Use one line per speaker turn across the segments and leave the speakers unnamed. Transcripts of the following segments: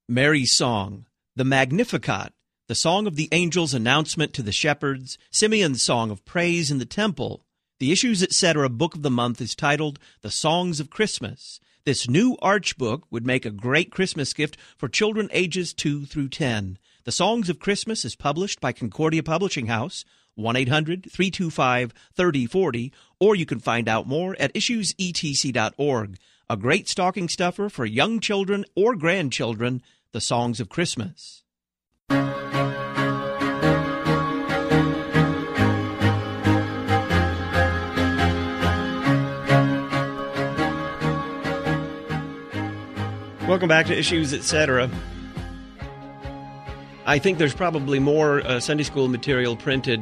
Mary's Song, the Magnificat, the Song of the Angels' Announcement to the Shepherds, Simeon's Song of Praise in the Temple. The Issues Etc. Book of the Month is titled The Songs of Christmas. This new Arch book would make a great Christmas gift for children ages 2 through 10. The Songs of Christmas is published by Concordia Publishing House, 1-800-325-3040, or you can find out more at issuesetc.org. A great stocking stuffer for young children or grandchildren, The Songs of Christmas. Welcome back to Issues Etc. I think there's probably more Sunday school material printed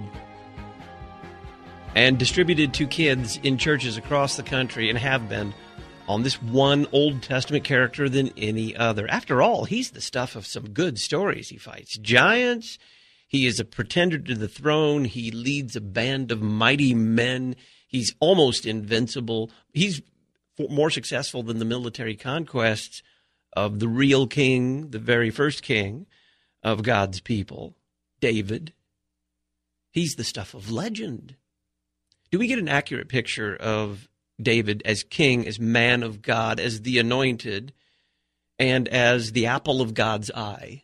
and distributed to kids in churches across the country, and have been, on this one Old Testament character than any other. After all, he's the stuff of some good stories. He fights giants. He is a pretender to the throne. He leads a band of mighty men. He's almost invincible. He's more successful than the military conquests of the real king, the very first king of God's people, David. He's the stuff of legend. Do we get an accurate picture of David as king, as man of God, as the anointed, and as the apple of God's eye,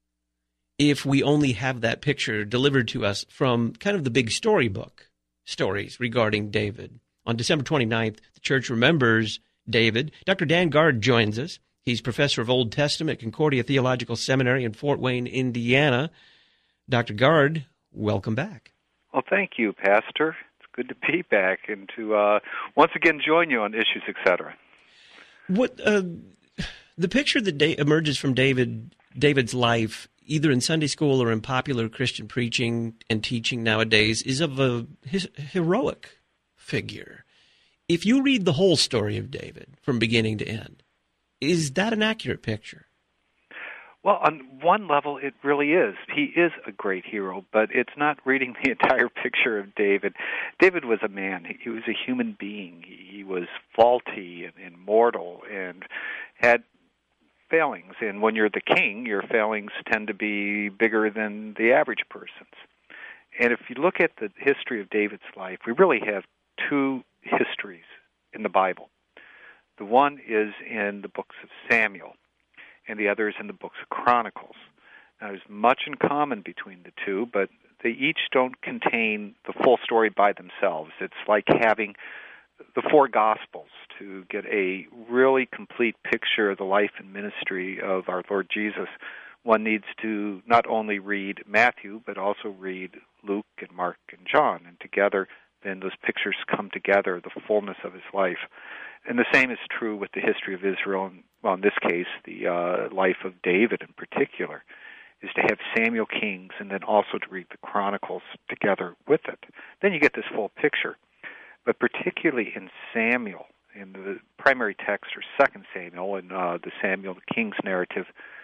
if we only have that picture delivered to us from kind of the big storybook stories regarding David? On December 29th, the church remembers David. Dr. Dan Guard joins us. He's professor of Old Testament at Concordia Theological Seminary in Fort Wayne, Indiana. Dr. Guard, welcome back.
Well, thank you, Pastor. It's good to be back and to once again join you on Issues, Etc.
What the picture that emerges from David's life, either in Sunday school or in popular Christian preaching and teaching nowadays, is of a heroic figure. If you read the whole story of David from beginning to end, is that an accurate picture?
Well, on one level, it really is. He is a great hero, but it's not reading the entire picture of David. David was a man. He was a human being. He was faulty and mortal and had failings. And when you're the king, your failings tend to be bigger than the average person's. And if you look at the history of David's life, we really have two histories in the Bible. The one is in the books of Samuel, and the other is in the books of Chronicles. Now, there's much in common between the two, but they each don't contain the full story by themselves. It's like having the four Gospels to get a really complete picture of the life and ministry of our Lord Jesus. One needs to not only read Matthew, but also read Luke and Mark and John, and together then those pictures come together, the fullness of his life. And the same is true with the history of Israel, and, well, in this case, the life of David in particular, is to have Samuel Kings and then also to read the Chronicles together with it. Then you get this full picture. But particularly in Samuel, in the primary text, or 2 Samuel, in the Samuel the King's narrative,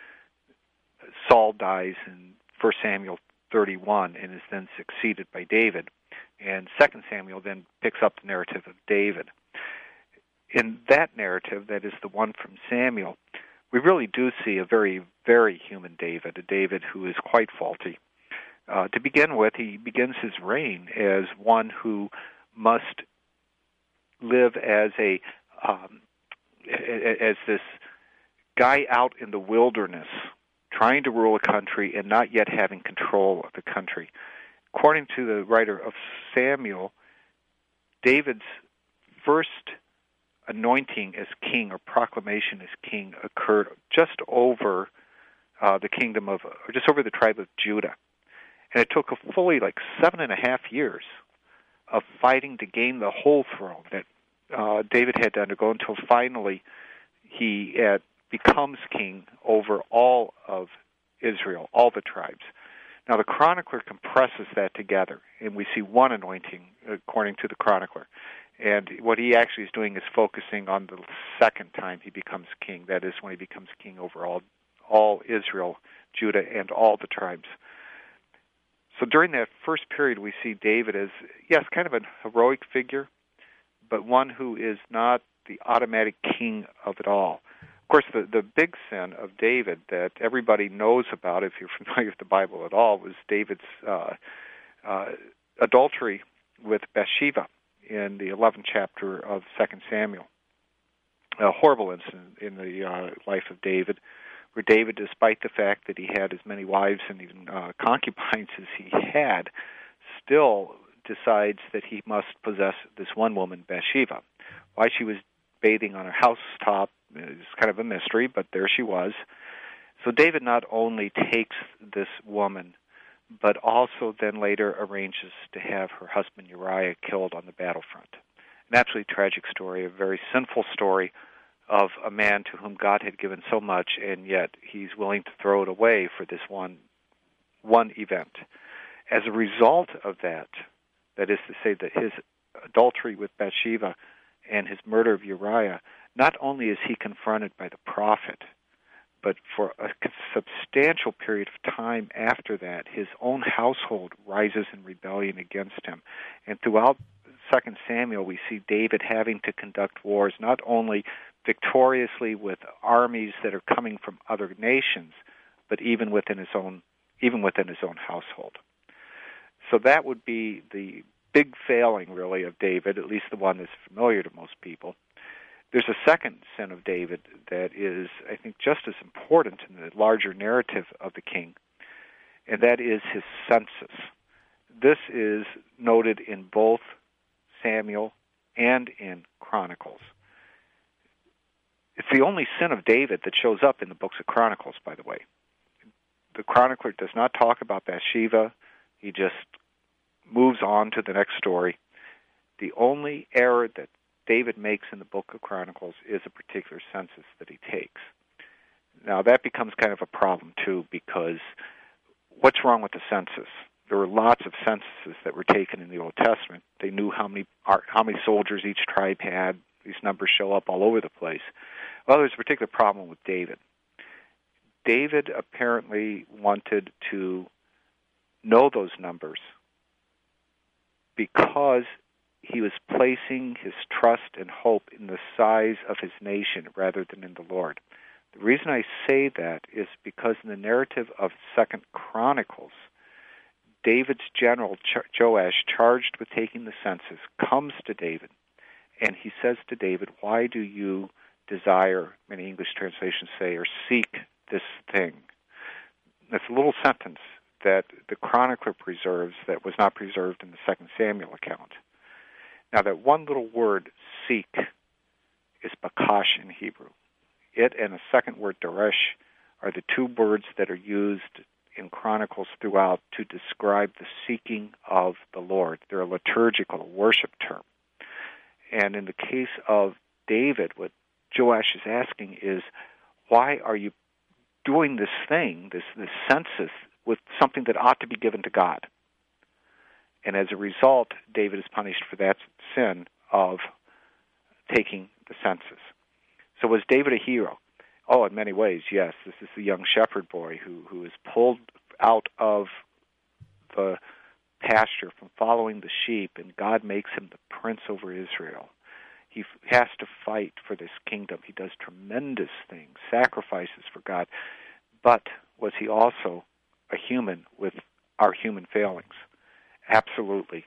Saul dies in 1 Samuel 31 and is then succeeded by David. And 2 Samuel then picks up the narrative of David. In that narrative, that is the one from Samuel, we really do see a very, very human David, a David who is quite faulty. To begin with, he begins his reign as one who must live as this guy out in the wilderness, trying to rule a country and not yet having control of the country. According to the writer of Samuel, David's first anointing as king or proclamation as king occurred just over the kingdom of, or just over the tribe of Judah. And it took a fully 7.5 years of fighting to gain the whole throne that David had to undergo until finally he becomes king over all of Israel, all the tribes. Now, the chronicler compresses that together, and we see one anointing, according to the chronicler. And what he actually is doing is focusing on the second time he becomes king. That is, when he becomes king over all Israel, Judah, and all the tribes. So during that first period, we see David as, yes, kind of a heroic figure, but one who is not the automatic king of it all. Of course, the big sin of David that everybody knows about, if you're familiar with the Bible at all, was David's adultery with Bathsheba in the 11th chapter of 2 Samuel. A horrible incident in the life of David, where David, despite the fact that he had as many wives and even concubines as he had, still decides that he must possess this one woman, Bathsheba. Why she was bathing on her housetop is kind of a mystery, but there she was. So David not only takes this woman, but also then later arranges to have her husband Uriah killed on the battlefront. An absolutely tragic story, a very sinful story of a man to whom God had given so much, and yet he's willing to throw it away for this one event. As a result of that is to say that his adultery with Bathsheba and his murder of Uriah, not only is he confronted by the prophet, but for a substantial period of time after that, his own household rises in rebellion against him. And throughout 2 Samuel, we see David having to conduct wars not only victoriously with armies that are coming from other nations, but even within his own household. So that would be the big failing, really, of David, at least the one that's familiar to most people. There's a second sin of David that is, I think, just as important in the larger narrative of the king, and that is his census. This is noted in both Samuel and in Chronicles. It's the only sin of David that shows up in the books of Chronicles, by the way. The chronicler does not talk about Bathsheba. He just moves on to the next story. The only error that David makes in the book of Chronicles is a particular census that he takes. Now, that becomes kind of a problem, too, because what's wrong with the census? There were lots of censuses that were taken in the Old Testament. They knew how many soldiers each tribe had. These numbers show up all over the place. Well, there's a particular problem with David. David apparently wanted to know those numbers because he was placing his trust and hope in the size of his nation rather than in the Lord. The reason I say that is because in the narrative of 2 Chronicles, David's general, Joash, charged with taking the census, comes to David, and he says to David, "Why do you desire," many English translations say, or seek this thing? That's a little sentence that the chronicler preserves that was not preserved in the 2 Samuel account. Now, that one little word, seek, is bakash in Hebrew. It and a second word, daresh, are the two words that are used in Chronicles throughout to describe the seeking of the Lord. They're a liturgical worship term. And in the case of David, what Joash is asking is, why are you doing this thing, this census, with something that ought to be given to God? And as a result, David is punished for that sin of taking the census. So was David a hero? Oh, in many ways, yes. This is the young shepherd boy who is pulled out of the pasture from following the sheep, and God makes him the prince over Israel. He has to fight for this kingdom. He does tremendous things, sacrifices for God. But was he also a human with our human failings? Absolutely.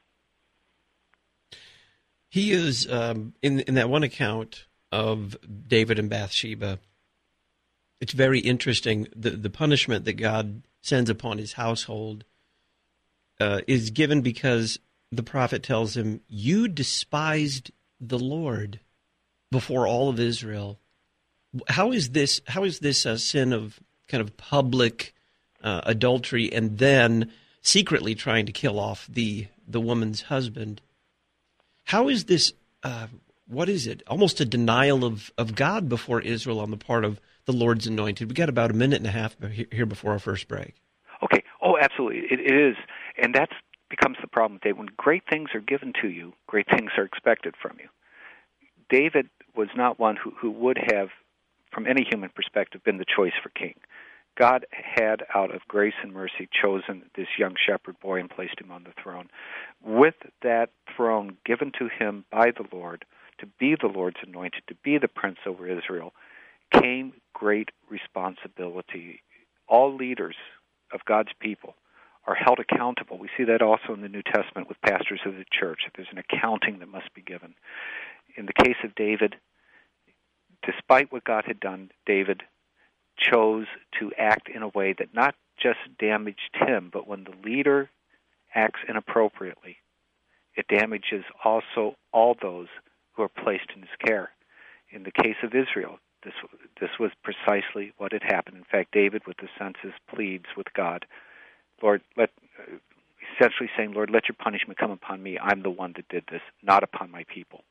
He is, in that one account of David and Bathsheba, it's very interesting. The punishment that God sends upon his household is given because the prophet tells him, "You despised the Lord before all of Israel." How is this a sin of kind of public adultery and then secretly trying to kill off the woman's husband? How is this, what is it, almost a denial of God before Israel on the part of the Lord's anointed? We got about a minute and a half here before our first break.
Okay. Oh, absolutely. It is. And that becomes the problem, Dave. When great things are given to you, great things are expected from you. David was not one who would have, from any human perspective, been the choice for king. God had, out of grace and mercy, chosen this young shepherd boy and placed him on the throne. With that throne given to him by the Lord, to be the Lord's anointed, to be the prince over Israel, came great responsibility. All leaders of God's people are held accountable. We see that also in the New Testament with pastors of the church. There's an accounting that must be given. In the case of David, despite what God had done, David chose to act in a way that not just damaged him, but when the leader acts inappropriately, it damages also all those who are placed in his care. In the case of Israel, this was precisely what had happened. In fact, David, with the census, pleads with God, Lord, essentially saying, Lord, let your punishment come upon me. I'm the one that did this, not upon my people.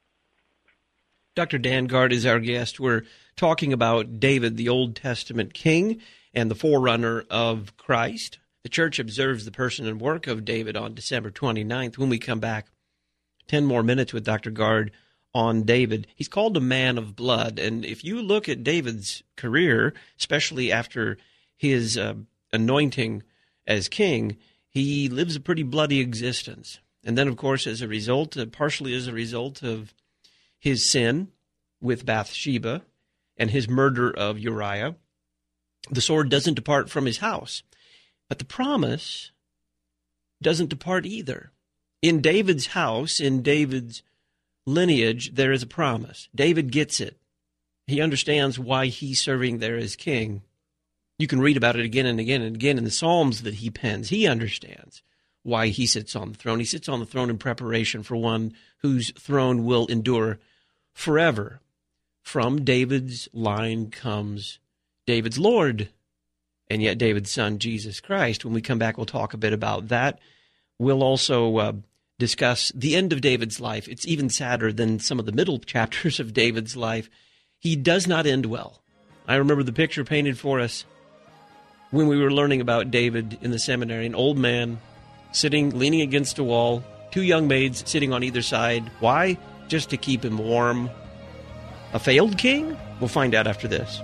Dr. Dan Guard is our guest. We're talking about David, the Old Testament king and the forerunner of Christ. The church observes the person and work of David on December 29th. When we come back, 10 more minutes with Dr. Guard on David. He's called a man of blood, and if you look at David's career, especially after his anointing as king, he lives a pretty bloody existence. And then, of course, as a result, partially as a result of his sin with Bathsheba and his murder of Uriah, the sword doesn't depart from his house. But the promise doesn't depart either. In David's house, in David's lineage, there is a promise. David gets it. He understands why he's serving there as king. You can read about it again and again and again in the Psalms that he pens. He understands why he sits on the throne. He sits on the throne in preparation for one whose throne will endure forever. From David's line comes David's Lord, and yet David's son, Jesus Christ. When we come back, we'll talk a bit about that. We'll also discuss the end of David's life. It's even sadder than some of the middle chapters of David's life. He does not end well. I remember the picture painted for us when we were learning about David in the seminary. An old man sitting, leaning against a wall, two young maids sitting on either side. Why? Just to keep him warm. A failed king? We'll find out after this.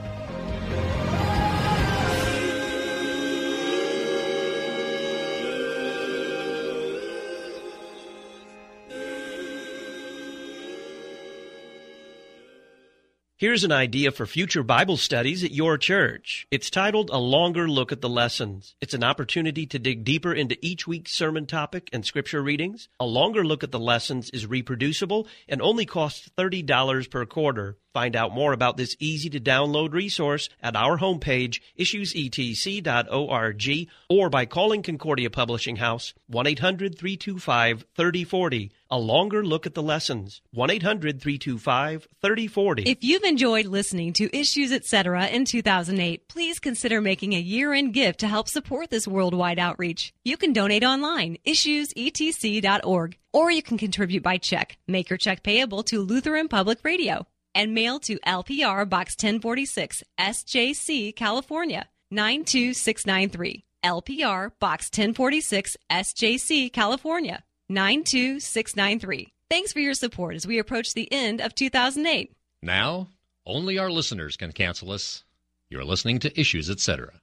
Here's an idea for future Bible studies at your church. It's titled A Longer Look at the Lessons. It's an opportunity to dig deeper into each week's sermon topic and scripture readings. A Longer Look at the Lessons is reproducible and only costs $30 per quarter. Find out more about this easy-to-download resource at our homepage, issuesetc.org, or by calling Concordia Publishing House, 1-800-325-3040. A Longer Look at the Lessons, 1-800-325-3040.
If you've enjoyed listening to Issues Etc. in 2008, please consider making a year-end gift to help support this worldwide outreach. You can donate online, issuesetc.org, or you can contribute by check. Make your check payable to Lutheran Public Radio and mail to LPR Box 1046, SJC, California, 92693. LPR Box 1046, SJC, California, 92693. Thanks for your support as we approach the end of 2008.
Now, only our listeners can cancel us. You're listening to Issues, Etc.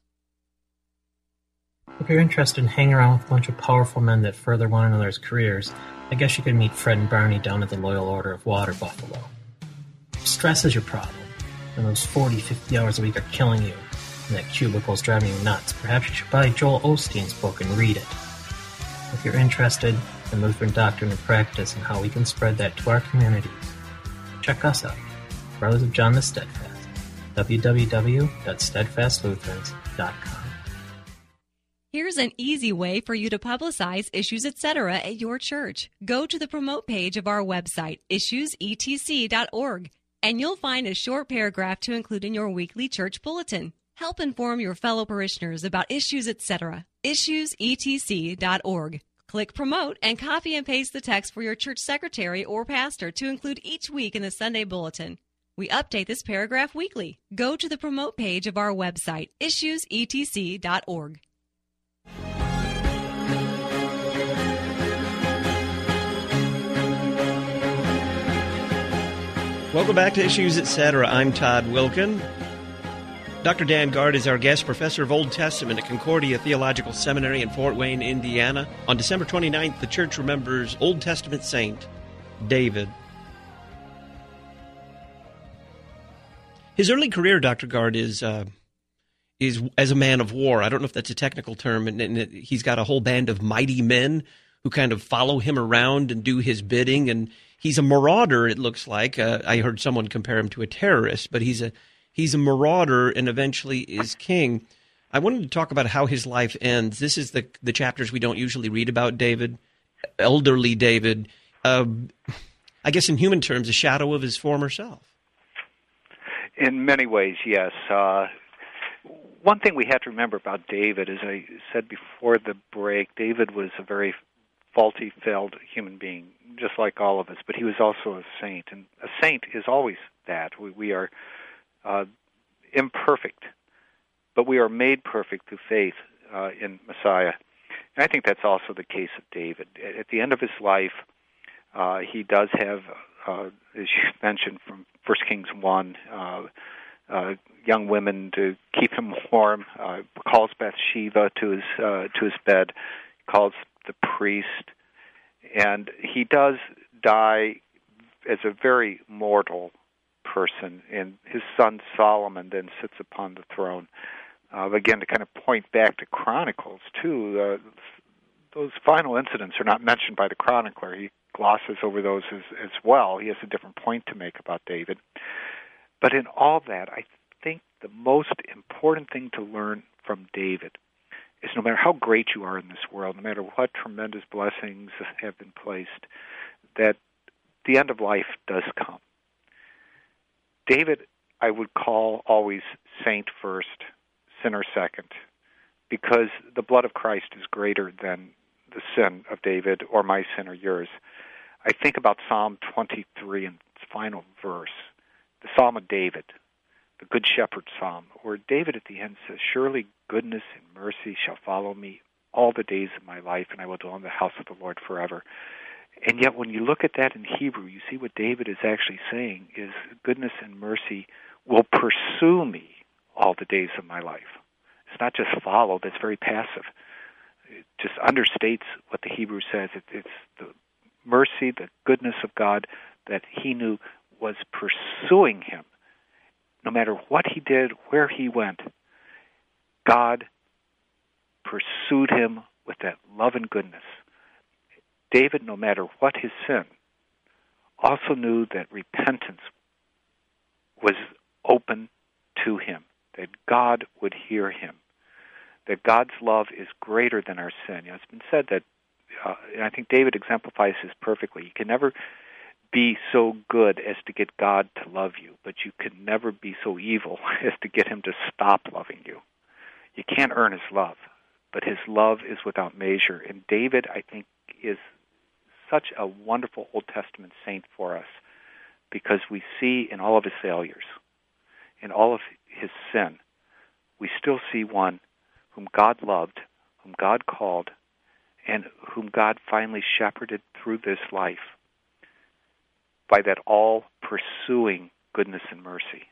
If you're interested in hanging around with a bunch of powerful men that further one another's careers, I guess you could meet Fred and Barney down at the Loyal Order of Water Buffalo. Stress is your problem, and those 40, 50 hours a week are killing you, and that cubicle's driving you nuts. Perhaps you should buy Joel Osteen's book and read it. If you're interested in Lutheran doctrine and practice and how we can spread that to our communities, check us out, Brothers of John the Steadfast, www.steadfastlutherans.com.
Here's an easy way for you to publicize Issues Etc. at your church. Go to the promote page of our website, issuesetc.org, and you'll find a short paragraph to include in your weekly church bulletin. Help inform your fellow parishioners about Issues Etc. issuesetc.org. Click promote and copy and paste the text for your church secretary or pastor to include each week in the Sunday bulletin. We update this paragraph weekly. Go to the promote page of our website, issuesetc.org.
Welcome back to Issues Etc. I'm Todd Wilkin. Dr. Dan Guard is our guest, professor of Old Testament at Concordia Theological Seminary in Fort Wayne, Indiana. On December 29th, the church remembers Old Testament saint David. His early career, Dr. Guard, is as a man of war. I don't know if that's a technical term, and he's got a whole band of mighty men who kind of follow him around and do his bidding, and he's a marauder, it looks like. I heard someone compare him to a terrorist, but he's a marauder and eventually is king. I wanted to talk about how his life ends. This is the chapters we don't usually read about David, elderly David. I guess in human terms, a shadow of his former self.
In many ways, yes. One thing we have to remember about David, as I said before the break, David was a very faulty, failed human being, just like all of us, but he was also a saint. And a saint is always that. We are imperfect, but we are made perfect through faith in Messiah. And I think that's also the case of David. At the end of his life, he does have, as you mentioned from 1 Kings 1, young women to keep him warm, calls Bathsheba to his bed, calls the priest, and he does die as a very mortal person, and his son Solomon then sits upon the throne. Again, to kind of point back to Chronicles, too, those final incidents are not mentioned by the chronicler. He glosses over those as well. He has a different point to make about David. But in all that, I think the most important thing to learn from David is no matter how great you are in this world, no matter what tremendous blessings have been placed, that the end of life does come. David, I would call always saint first, sinner second, because the blood of Christ is greater than the sin of David or my sin or yours. I think about Psalm 23 and its final verse, the Psalm of David, the Good Shepherd Psalm, where David at the end says, "Surely goodness and mercy shall follow me all the days of my life, and I will dwell in the house of the Lord forever." And yet when you look at that in Hebrew, you see what David is actually saying is goodness and mercy will pursue me all the days of my life. It's not just follow, that's very passive. It just understates what the Hebrew says. It's the mercy, the goodness of God that he knew was pursuing him. No matter what he did, where he went, God pursued him with that love and goodness. David, no matter what his sin, also knew that repentance was open to him, that God would hear him, that God's love is greater than our sin. It's been said that, and I think David exemplifies this perfectly, you can never be so good as to get God to love you, but you can never be so evil as to get him to stop loving you. You can't earn his love, but his love is without measure. And David, I think, is such a wonderful Old Testament saint for us because we see in all of his failures, in all of his sin, we still see one whom God loved, whom God called, and whom God finally shepherded through this life by that all-pursuing goodness and mercy.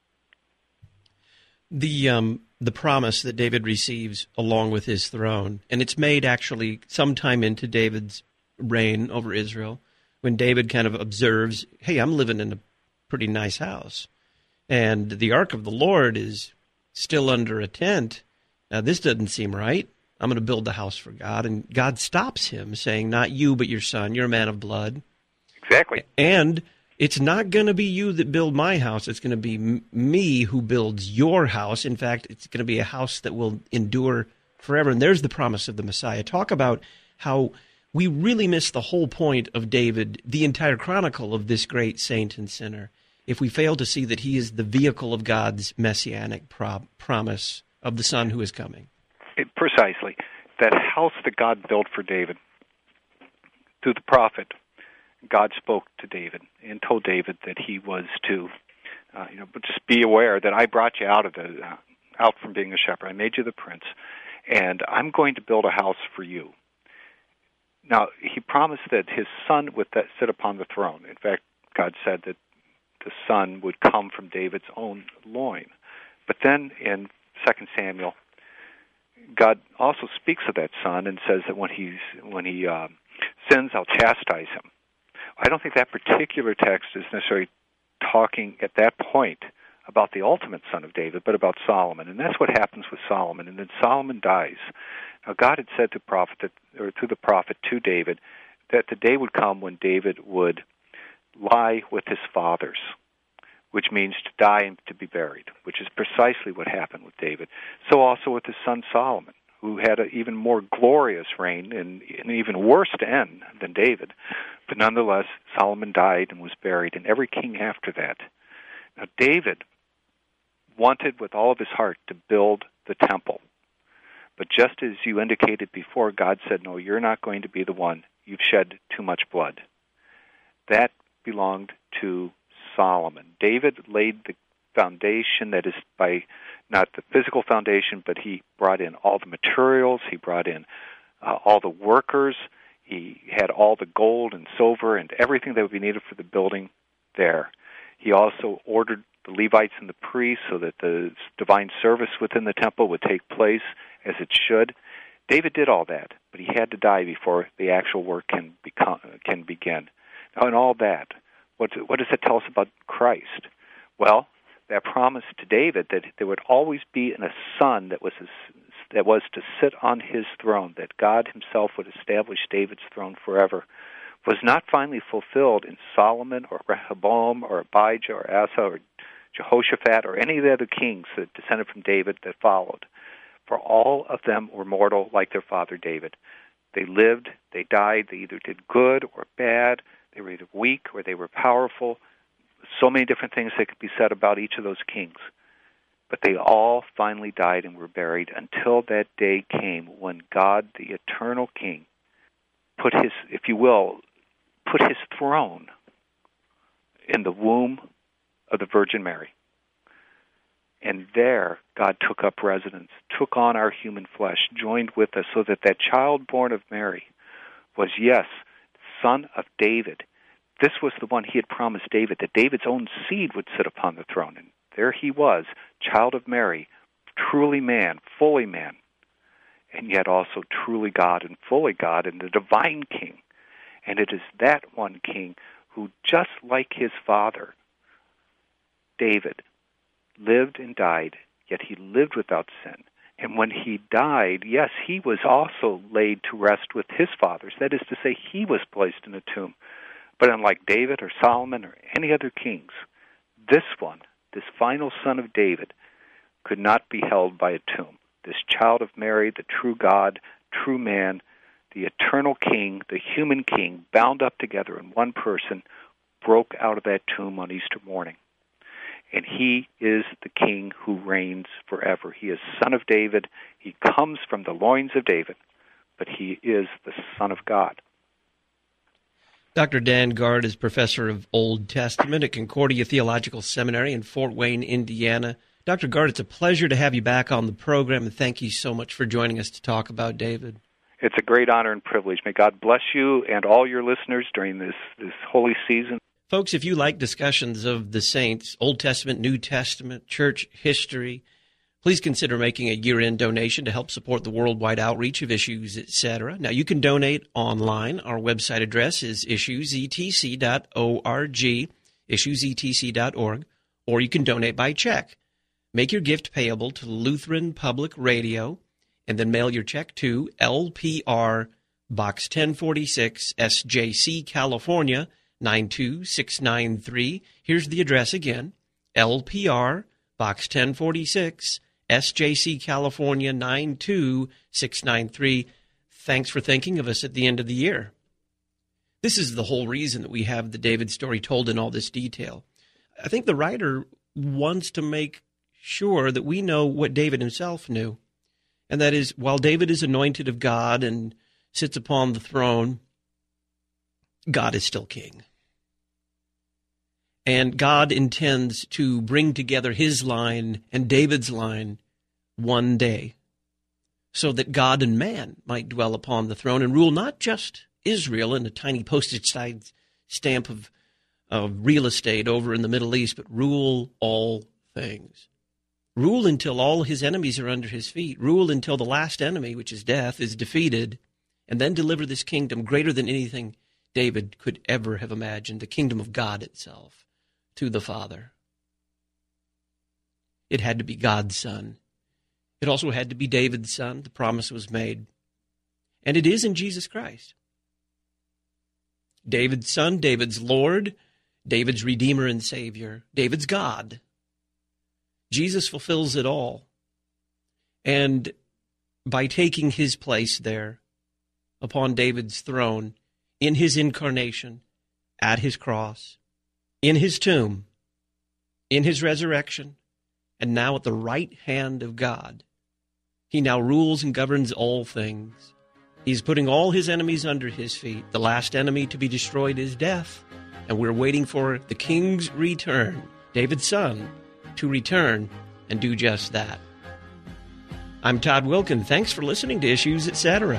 The promise that David receives along with his throne, and it's made actually sometime into David's reign over Israel, when David kind of observes, hey, I'm living in a pretty nice house, and the ark of the Lord is still under a tent. Now, this doesn't seem right. I'm going to build the house for God. And God stops him, saying, not you, but your son. You're a man of blood.
Exactly.
And it's not going to be you that build my house. It's going to be me who builds your house. In fact, it's going to be a house that will endure forever. And there's the promise of the Messiah. Talk about how we really miss the whole point of David, the entire chronicle of this great saint and sinner, if we fail to see that he is the vehicle of God's messianic promise of the Son who is coming.
Precisely. That house that God built for David, through the prophet, God spoke to David and told David that he was to, but just be aware that I brought you out from being a shepherd. I made you the prince, and I'm going to build a house for you. Now, he promised that his son would sit upon the throne. In fact, God said that the son would come from David's own loin. But then in 2 Samuel, God also speaks of that son and says that when he sins, I'll chastise him. I don't think that particular text is necessarily talking at that point about the ultimate son of David, but about Solomon. And that's what happens with Solomon. And then Solomon dies. Now, God had said to through the prophet to David that the day would come when David would lie with his fathers, which means to die and to be buried, which is precisely what happened with David. So also with his son Solomon, who had an even more glorious reign and an even worse end than David. But nonetheless, Solomon died and was buried, and every king after that. Now, David wanted with all of his heart to build the temple. But just as you indicated before, God said, no, you're not going to be the one. You've shed too much blood. That belonged to Solomon. David laid the foundation, that is by not the physical foundation, but he brought in all the materials, he brought in all the workers, he had all the gold and silver and everything that would be needed for the building there. He also ordered the Levites and the priests so that the divine service within the temple would take place as it should. David did all that, but he had to die before the actual work can begin. Now, in all that, what does it tell us about Christ? Well, that promise to David that there would always be a son that was to sit on his throne, that God himself would establish David's throne forever, was not finally fulfilled in Solomon or Rehoboam or Abijah or Asa or Jehoshaphat or any of the other kings that descended from David that followed. For all of them were mortal like their father David. They lived, they died, they either did good or bad, they were either weak or they were powerful. So many different things that could be said about each of those kings. But they all finally died and were buried until that day came when God, the eternal King, put his throne in the womb of the Virgin Mary. And there, God took up residence, took on our human flesh, joined with us, so that that child born of Mary was, yes, son of David. This was the one he had promised David, that David's own seed would sit upon the throne. And there he was, child of Mary, truly man, fully man, and yet also truly God and fully God, and the divine King. And it is that one King who, just like his father, David, lived and died, yet he lived without sin. And when he died, yes, he was also laid to rest with his fathers. That is to say, he was placed in a tomb. But unlike David or Solomon or any other kings, this one, this final son of David, could not be held by a tomb. This child of Mary, the true God, true man, the eternal King, the human King, bound up together in one person, broke out of that tomb on Easter morning. And he is the King who reigns forever. He is Son of David. He comes from the loins of David, but he is the Son of God.
Dr. Dan Guard is professor of Old Testament at Concordia Theological Seminary in Fort Wayne, Indiana. Dr. Guard, it's a pleasure to have you back on the program, and thank you so much for joining us to talk about David.
It's a great honor and privilege. May God bless you and all your listeners during this holy season.
Folks, if you like discussions of the saints, Old Testament, New Testament, church history, please consider making a year-end donation to help support the worldwide outreach of Issues, etc. Now, you can donate online. Our website address is issuesetc.org, issuesetc.org, or you can donate by check. Make your gift payable to Lutheran Public Radio, and then mail your check to LPR, Box 1046, SJC, California, 92693. Here's the address again, LPR, Box 1046, SJC, California, 92693. Thanks for thinking of us at the end of the year. This is the whole reason that we have the David story told in all this detail. I think the writer wants to make sure that we know what David himself knew, and that is, while David is anointed of God and sits upon the throne, God is still king. And God intends to bring together his line and David's line one day, so that God and man might dwell upon the throne and rule not just Israel in a tiny postage stamp of real estate over in the Middle East, but rule all things. Rule until all his enemies are under his feet. Rule until the last enemy, which is death, is defeated, and then deliver this kingdom greater than anything David could ever have imagined, the kingdom of God itself, to the Father. It had to be God's Son. It also had to be David's son. The promise was made. And it is in Jesus Christ. David's Son, David's Lord, David's Redeemer and Savior, David's God. Jesus fulfills it all. And by taking his place there upon David's throne, in his incarnation, at his cross, in his tomb, in his resurrection, and now at the right hand of God, he now rules and governs all things. He's putting all his enemies under his feet. The last enemy to be destroyed is death. And we're waiting for the King's return, David's Son, to return and do just that. I'm Todd Wilkin. Thanks for listening to Issues, Etc.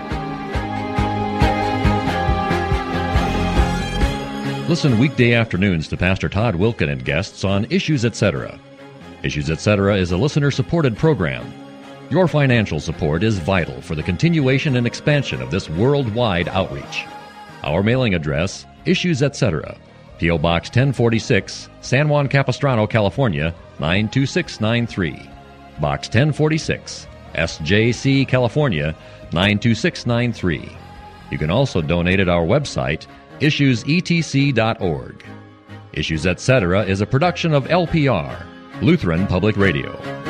Listen weekday afternoons to Pastor Todd Wilkin and guests on Issues, Etc. Issues, Etc. is a listener-supported program. Your financial support is vital for the continuation and expansion of this worldwide outreach. Our mailing address, Issues, Etc., P.O. Box 1046, San Juan Capistrano, California, 92693. Box 1046, SJC, California, 92693. You can also donate at our website, issuesetc.org. Issues, Etc. is a production of LPR, Lutheran Public Radio.